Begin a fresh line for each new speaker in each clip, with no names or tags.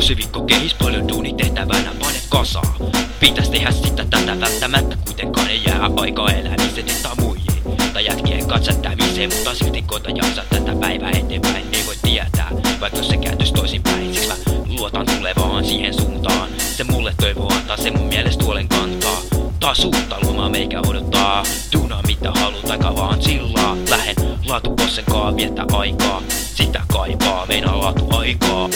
Uusi viikko kehis, paljon duuni tehtävänä, pane kasaa. Pitäis tehdä sitä tätä välttämättä, kuitenkaan ei jää aikaa elämisen että muihin. Tai jätkien katsottamiseen, mutta silti koita jaksaa tätä päivää eteenpäin. Ei voi tietää, vaikka se kääntyis toisinpäin. Siksi mä luotan tulevaan siihen suuntaan. Se mulle toivo antaa, se mun mielestä huolen kantaa. Taas uutta lomaa meikä odottaa. Duunaa mitä haluut, aika vaan chillaa. Lähen laatupossen kaa viettää aikaa. Sitä kaipaa, meinaa laatu aikaa.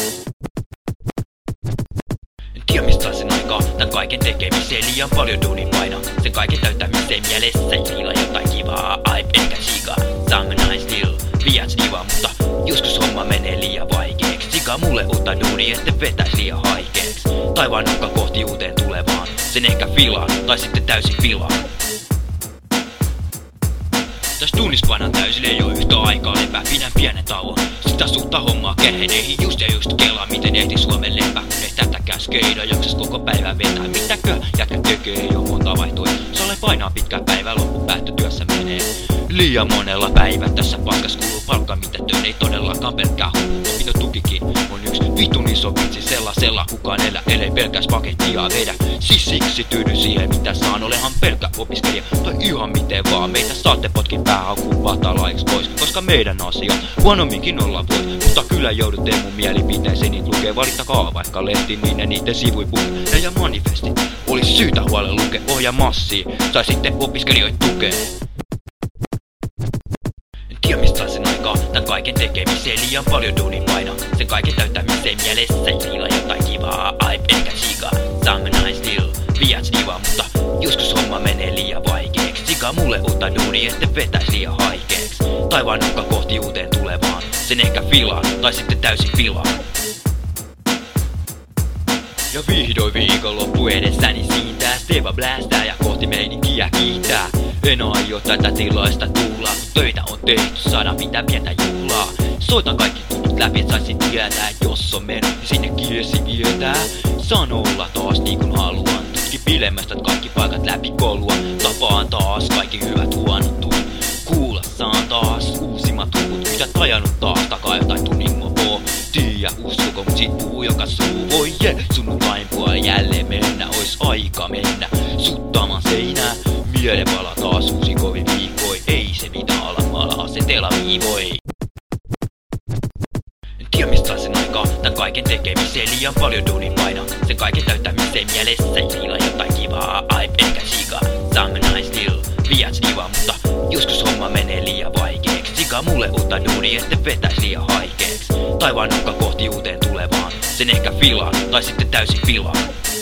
En tiedä mistä saa sen aikaa, tän kaiken tekemiseen liian paljon duunin paina. Sen kaiken täyttämiseen mielessä ei niillä jotain kivaa. Aip eikä chiga, saamme näin still. Viats diva, mutta joskus homma menee liian vaikeeks. Sikaa mulle uutta duunia, ette vetäis liian haikeeks. Taivaan nokka kohti uuteen tulevaan. Sen ehkä filaan, tai sitten täysin filaan. Täs duunis painan täysille ei oo yhtä aikaa lepää, pidän pienen tauon. Sitä suutta hommaa keheneihin just ja just kelaa, miten ehti Suomen lepää. Kun ei tätäkään skeida, jaksas koko päivän vetää. Mitäkö jätkä tekee, ei oo monta vaihtoa. Sale painaa pitkä päivä, loppupäättötyössä menee. Liian monella päivä tässä paskas kuluu palkka, mitä työn ei todellakaan pelkkää hullu. Opintotukikin on yksi vitun iso vitsi, sellaisella kukaan ellei pelkäs pakettia vedä. Siis siksi tyydyn siihen mitä saan, olehan pelkkä opiskelija tai ihan miten vaan. Meitä saatte potkin päähaukkuun patalaiks pois, koska meidän asia huonomminkin olla voi. Mutta kyllä joudutte mun mielipiteeseen niitä lukee, valittakaa vaikka lehti, niin ne niitten sivuipuhe ja manifestit. Olis syytä huolella lukea ohjaa massia, sai sitten opiskelijoit tukee. En tiedä mistä saa sen aikaa, tän kaiken tekemiseen liian paljon duunin paina. Sen kaiken täyttämiseen mielessä ei niillä jotain kivaa. Aip eikä chiga, saamme näin still. Viats diva, mutta joskus homma menee liian vaikeeks. Sikaa mulle uutta duunia, ette vetäis liian haikeeks. Taivaan nokka kohti uuteen tulevaan. Sen ehkä filaan, tai sitten täysin filaan. Ja vihdoin viikonloppu edessäni siintää. Steva blästää ja kohti meininkiä kiittää. En aio tätä tilaista tuulaa, kun töitä on tehty, saadaan pitää pientä juhlaa. Soitan kaikki tutut läpi, et saisin tietää, et jos on mennyt, niin sinne kiesi vietää. Saan olla taas niin kun haluan, tutki pilemmästä kaikki paikat läpi koulua. Tapaan taas kaikki hyvät huonot tuut, kuulla saan taas uusimmat huvut. Kytät ajanut taas takaa jotain tunnin mopoa. Tiiä uskoko, mut sit puhuu joka suu. Voi sunnuntain puolella jälleen mennä, ois aika mennä suttamaan seinää. Mielenvala taas uusi kovin viikoi, ei se mitä alamalla asetella viivoi. En tiedä mistä saa sen aikaa, tän kaiken tekemiseen liian paljon duunin paina. Sen kaiken täyttämiseen mielessä ei niillä jotain kivaa. Aip eikä chiga, saamme näin still. Viats diva, mutta joskus homma menee liian vaikeeks. Sikaa mulle uutta duunia, ette vetäis liian haikeeks. Taivaan nokka kohti uuteen tulevaan. Sen ehkä filaan, tai sitten täysin filaan.